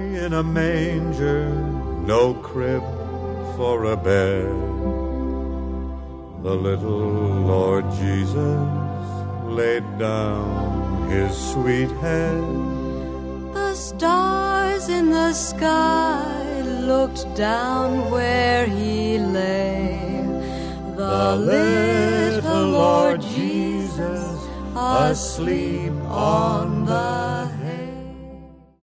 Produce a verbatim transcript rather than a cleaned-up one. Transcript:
in a manger, no crib for a bed. The little Lord Jesus laid down his sweet head. The stars in the sky looked down where he lay. The little Lord Jesus asleep on the